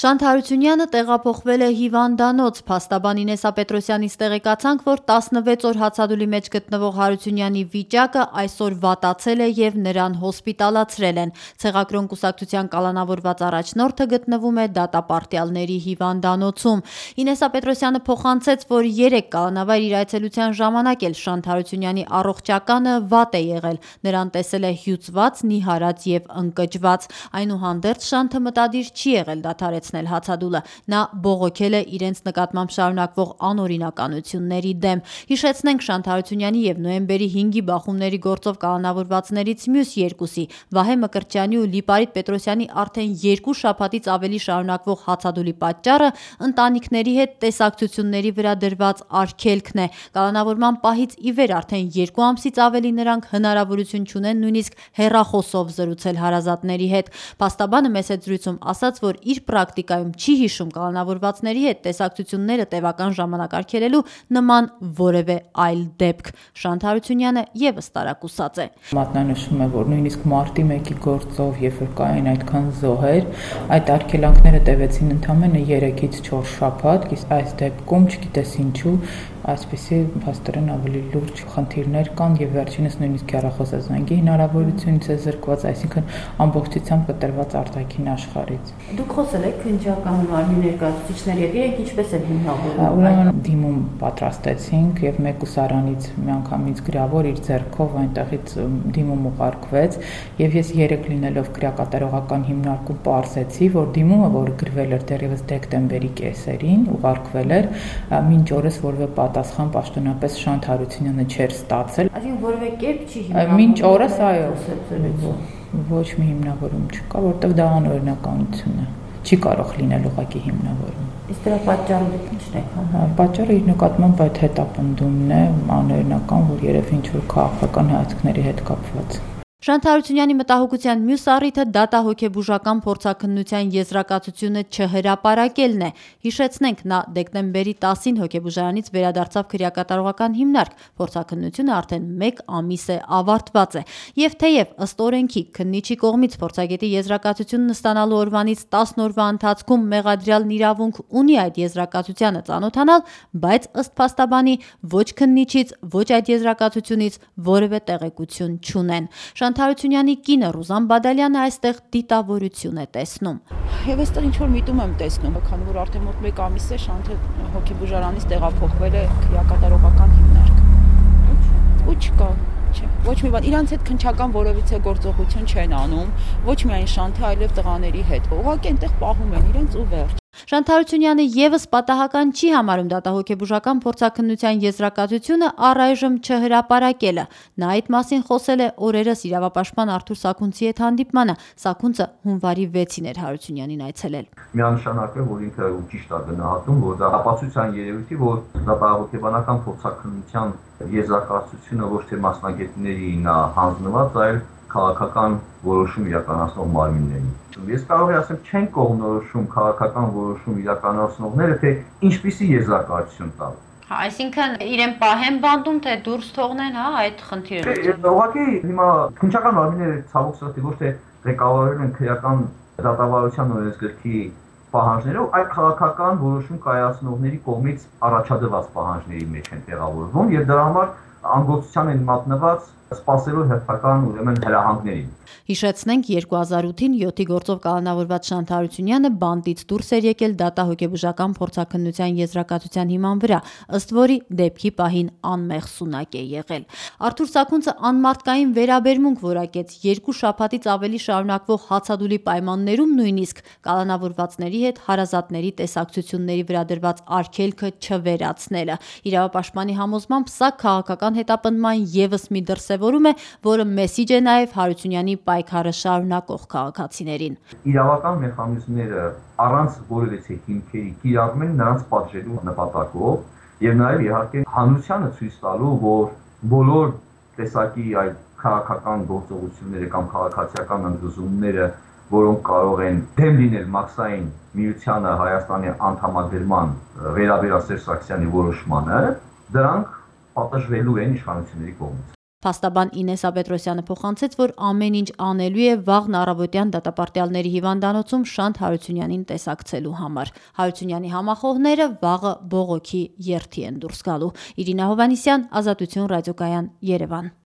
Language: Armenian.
Շանթ Հարությունյանը տեղափոխվել է հիվանդանոց, փաստաբան Ինեսա Պետրոսյանից տեղեկացանք, որ 16 օր հացադուլի մեջ գտնվող Հարությունյանի վիճակը այսօր վատացել է և նրան հոսպիտալացրել են։ Ցեղակրոն կուսակցության կալանավորված առաջնորդը գտնվում է դատապարտյալների հիվանդանոցում։ Ինեսա Պետրոսյանը փոխանցեց, որ 3 կալանավար իր այցելության ժամանակ էլ Շանթ Հարությունյանի առողջականը վատ է եղել, նրան տեսել է հյուծված, նիհարած և ընկճված։ Այնուհանդերձ Շանթը մտադիր չի եղել դադարեցնել հացադուլը, նա բողոքել է իրենց նկատմամբ շարունակվող անօրինականությունների դեմ։ Հիշեցնենք, Շանթ Հարությունյանի և նոյեմբերի 5-ի բախումների գործով կալանավորվածներից մյուս երկուսի՝ Վահե Մկրտչյանի ու Լիպարիտ Պետրոսյանի արդեն 2 շաբաթից ավելի շարունակվող հացադուլի պատճառը ընտանիքների հետ տեսակցությունների վրա դրված արգելքն է։ Կալանավորման պահից ի վեր արդեն 2 ամսից ավելի նրանք հնարավորություն չունեն նույնիսկ հեռախոսով զրուցել հարազատների հետ։ Փաստաբանը մեծ հետ զրույցում ասաց, որ իր պրակտիկայում չի հիշում կալանավորվածների հետ տեսակցությունները տևական ժամանակ արգելելու նման որևէ այլ դեպք։ Շանթ Հարությունյանը ևս տարակուսած է։ Մատնանշում է, որ նույնիսկ մարտի 1-ի գործով, երբ որ կային այդքան զոհեր, այդ արգելանքները տևեցին ընդամենը 3-ից 4 շաբաթ, իսկ այս դեպքում չգիտես ինչու այսպիսի փաստորեն ավելի լուրջ խնդիրներ կան եւ վերջինս նույնիսկ հեռախոսազանգի հնարավորությունից է զրկված, այսինքն ամբողջությամբ կտրված արտաքին աշխարհից։ Դուք խոսել եք քննչական մարմնի ներկայացուցիչների հետ, իրենք ինչպես են հիմնավորվում։ Ուրեմն դիմում պատրաստեցինք եւ մեկուսարանից միանգամից գրավոր իր ձեռքով այնտեղից դիմում ուղարկվեց եւ ես 3 լինելով քրեակատարողական հիմնարկում պարզեցի, որ դիմումը, որ գրվել էր դեռևս դեկտեմբերի կեսերին, ուղարկվել էր, մինչ օրս որևէ պատասխան պաշտոնապես Շանթ Հարությունյանը չէր ստացել։ Այսինքն որևէ կերպ չի հիմնավորվում։ Մինչ օրս այո, ոչ մի հիմնավորում չկա, որտեղ դա անօրինականություն է։ Չի կարող լինել ուղղակի հիմնավորում։ Իսկ դրա պատճառը ի՞նչն է։ Պատճառը իր նկատմամբ այդ հետապնդումն է, անօրինական, որ երևի ինչ-որ քաղաքական հայացքների հետ կապված։ Շանթ Հարությունյանի մտահոգության մյուս առիթը դատահոգեբուժական փորձաքննության եզրակացությունը չհրապարակելն է։ Հիշեցնենք, նա դեկտեմբերի 10-ին հոգեբուժարանից վերադարձավ քրեակատարողական հիմնարկ, փորձաքննությունը արդեն 1 ամիս է ավարտված է։ Եվ թեև ըստ օրենքի քննիչի կողմից փորձագետի եզրակացությունն ստանալու օրվանից 10 օրվա ընթացքում մեղադրյալն իրավունք ունի այդ եզրակացությանը ծանոթանալ, բայց ըստ փաստաբանի ոչ քննիչից, ոչ այդ եզրակացությունից որևէ տեղեկություն չունեն։ Շանթ Հարությունյանի կինը Ռուզան Բադալյանը այստեղ դիտավորություն է տեսնում։ Եվ այստեղ ինչ-որ միտում եմ տեսնում, քանի որ արդեն մոտ 1 ամիս է Շանթը հոգեբուժարանից տեղափոխվել է քրեակատարողական հիմնարկ։ Ու չկա, չէ, ոչ մի բան, իրանց հետ քննչական որևիցե գործողություն չեն անում, ոչ միայն Շանթը, այլև տղաների հետ։ Ուղղակի այնտեղ պահում են իրենց ու վերջ։ Շանթ Հարությունյանը ևս պատահական չի համարում դատահոգեբուժական փորձաքննության եզրակացությունը առայժմ չհրապարակելը։ Նա այդ մասին խոսել է օրերս իրավապաշտպան Արթուր Սաքունցի հետ հանդիպմանը։ Սաքունցը հունվարի 6-ին էր Հարությունյանին այցելել։ Միանշանակ է, որ ինքը ճիշտ է գնահատում, որ դա ապացույցության երևույթ է, որ դատահոգեբանական փորձաքննության եզրակացությունը ոչ թե մասնագետների նա հանձնված, այլ քաղաքական որոշում իրականացնող մարմիններին։ Ես կարող եմ ասել, չեն կողմնորոշում քաղաքական որոշում իրականացնողները, թե ինչպիսի եզրակացություն տալ։ Այսինքն իրեն պահեն բանդում, թե դուրս թողնեն, այդ խնդիրը։ Ուղղակի հիմա քննչական մարմինները ցավոք սրտի ոչ թե ղեկավարել են քրեական դատավարության օրենսգրքի պահանջներով, այլ քաղաքական որոշում կայացնողների կողմից առաջադրված պահանջների մեջ են տեղավորվում եւ դրա համար անգործության են մատնված սպասելու հերթական ուրեմն հրահանգներին։ Հիշեցնենք 2008-ին 7-ի գործով կալանավորված Շանթ Հարությունյանը բանտից դուրս էր եկել դատահոգեբուժական փորձաքննության եզրակացության հիման վրա, ըստ որի դեպքի պահին անմեղ սունակ է եղել։ Արթուր Սաքունցը անմարդկային վերաբերմունք որակեց 2 շաբաթից ավելի շարունակվող հացադուլի պայմաններում նույնիսկ կալանավորվածների հետ հարազատների տեսակցությունների վրա դրված արգելքը չվերացնելը։ Իրավապաշտպանի համոզմամբ սա քաղաքական հետապնդման ևս մի դրսևորում է, որը մեսիջ է նաև Հարությունյանի պայքարը շարունակող քաղաքացիներին։ Իրավական մեխանիզմները առանց որևէ հիմքերի կիրառում են նրանց պատժելու նպատակով եւ նաեւ իհարկե հանրությանը ցույց տալու, որ բոլոր տեսակի այդ քաղաքական գործողությունները կամ քաղաքացիական ընդգծումները, որոնք կարող են դեմ լինել մաքսային միությանը Հայաստանի անդամագրման վերաբերյալ Սերժ Սարգսյանի որոշմանը, դրանք պատժվելու են իշխանությունների կողմից։ Փաստաբան Ինեսա Պետրոսյանը փոխանցեց, որ ամեն ինչ անելու է վաղն առավոտյան դատապարտյալների հիվանդանոցում Շանթ Հարությունյանին տեսակցելու համար։ Հարությունյանի համախոհները վաղը բողոքի երթի են դուրս գալու։ Իրինա Հովհաննիսյան, Ազատություն ռադիոկայան, Երևան։